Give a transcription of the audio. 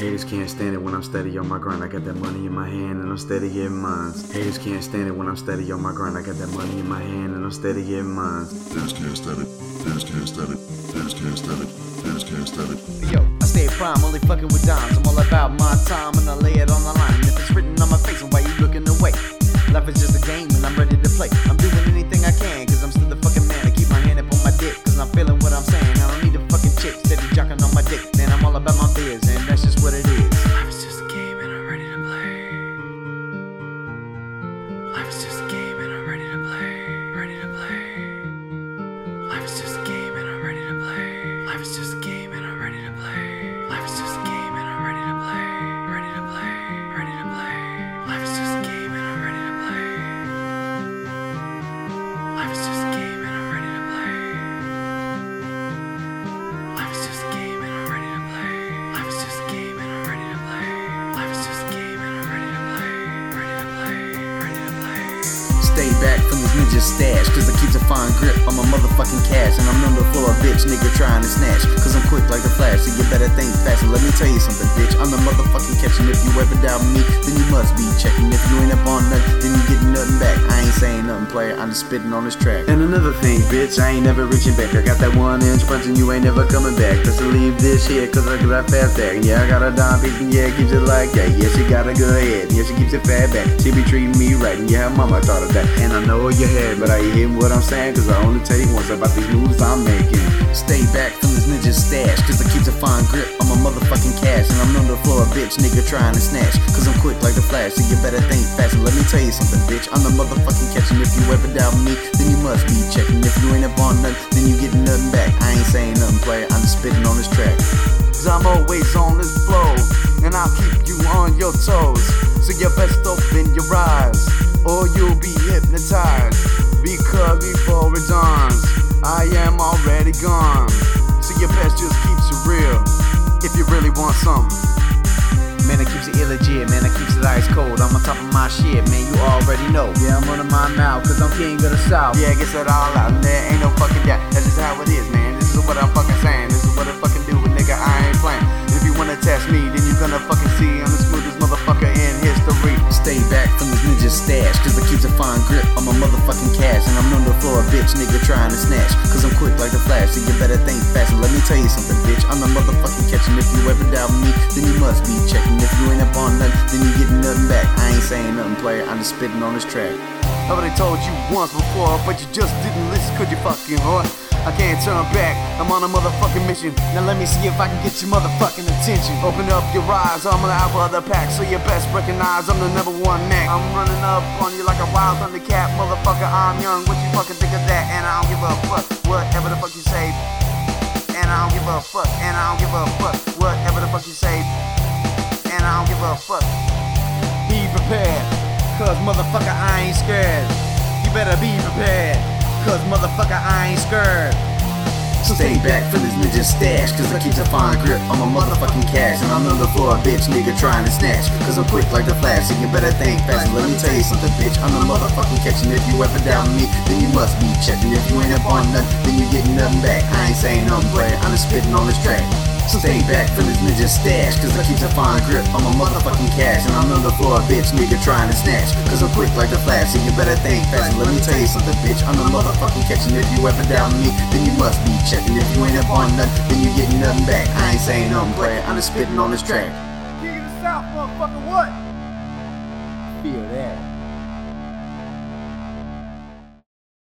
Haters can't stand it when I'm steady on my grind. I got that money in my hand and I'm steady getting mines. Haters can't stand it when I'm steady on my grind. I got that money in my hand and I'm steady getting mines. Haters can't stand it. Haters can't stand it. Haters can't stand it. Haters can't stand it. Yo, I stay prime, only fucking with dimes. I'm all about my time and I lay it on the line. If it's written on my face, and why you looking away? Life is just a game and I'm ready to play. I'm doing anything I can, cause I'm still the fucking man. I keep my hand up on my dick, cause I'm feeling what I'm saying. I don't need a fucking chick steady jocking on my dick. Man, I'm all about my biz, and that's just what it is. Life is just a game and I'm ready to play. Life is just a game and I'm ready to play. Ready to play. Life is just a game and I'm ready to play. Life is just a game and I'm ready to play. Life is just a game and I'm ready to play. Ready to play. Ready to play. Life is just a game and I'm ready to play. Life is just a game and I'm ready to play. Life is just a game and I'm ready to play. Life is just a game and I'm ready to play. Life is just a game and I'm ready to play. Ready to play. Ready to play. Stay back from this ninja stash, cause I keep a fine grip on my motherfucking cash. And I'm on the floor, bitch, nigga trying to snatch. Cause I'm quick like the Flash, so you better think fast. And let me tell you something, bitch, I'm the motherfucking catching. If you ever doubt me, then you must be checking. If you ain't up on nothing, then you getting nothing back. I ain't saying nothing, player, I'm just spitting on this track. And another thing, bitch, I ain't never reaching back. I got that 1-inch punch and you ain't never coming back. Just to leave this shit, cause I got fast back. Yeah, I got a dime piece and yeah, keeps it like that. Yeah, she got a good head, yeah, she keeps it fat back. She be treating me right, and yeah, mama taught her that. And I know your head, but I ain't hearing what I'm saying, cause I only tell you once about these moves I'm making. Stay back from this ninja stash, cause I keep a fine grip on my motherfucking cash. And I'm on the floor, bitch, nigga trying to snatch. Cause I'm quick like the Flash, so you better think fast. And let me tell you something, bitch, I'm the motherfucking catching. If you ever doubt me, then you must be checking. If you ain't up on nothing, then you getting nothing back. I ain't saying nothing, player, I'm just spitting on this track. Cause I'm always on this flow, and I'll keep you on your toes. So you best open your eyes, or you'll be hypnotized. Because before it dawns, I am already gone. So you best just keep it real, if you really want something. Man, I keeps it illegit, man, I keeps it ice cold. I'm on top of my shit, man, you already know. Yeah, I'm running my mouth, cause I'm king of the south. Yeah, gets it all out, and there ain't no fucking doubt. That's just how it is, man, this is what I'm fucking saying. This is what I fucking do, and nigga, I ain't playing. If you wanna test me, then you gonna fucking see I'm the smoothest motherfucker in history. Stay back from this ninja stash, cause I keep a fine grip on my motherfucking cash. And I'm on the floor, bitch, nigga trying to snatch. Cause I'm quick like the Flash, so you better think fast. And let me tell you something, bitch, I'm the motherfucking catching. If you ever doubt me, then you must be checking. If you ain't up on nothing, then you getting nothing back. I ain't saying nothing, player, I'm just spitting on this track. I already told you once before, but you just didn't listen, cause you fucking whore. I can't turn back, I'm on a motherfucking mission. Now let me see if I can get your motherfucking attention. Open up your eyes, I'm an alpha of the pack, so you best recognize I'm the #1 Mac. I'm running up on you like a wild thundercat, motherfucker, I'm young, what you fucking think of that? And I don't give a fuck, whatever the fuck you say. And I don't give a fuck, and I don't give a fuck, whatever the fuck you say. And I don't give a fuck. Be prepared, cause motherfucker, I ain't scared. You better be prepared, cause motherfucker, I ain't scared. So stay back from this ninja stash, cause I keep a fine grip on my motherfucking cash. And I'm on the floor, bitch, nigga trying to snatch. Cause I'm quick like the Flash, so you better think fast. And let me tell you something, bitch, I'm the motherfucking catching. If you ever doubt me, then you must be checking. If you ain't up on nothing, then you getting nothing back. I ain't saying nothing, player, I'm just spitting on this track. So stay back from this ninja stash, cause I keep a fine grip on my motherfucking cash. And I'm on the floor, bitch, nigga trying to snatch. Cause I'm quick like the Flash, so you better think fast. And let me tell you something, bitch, I'm the motherfucking catching. If you ever doubt me, then you must be checking. If you ain't up on nothing, then you getting nothing back. I ain't saying nothing, player, I'm just spitting on this track. King of the South, motherfucker, what? Feel that.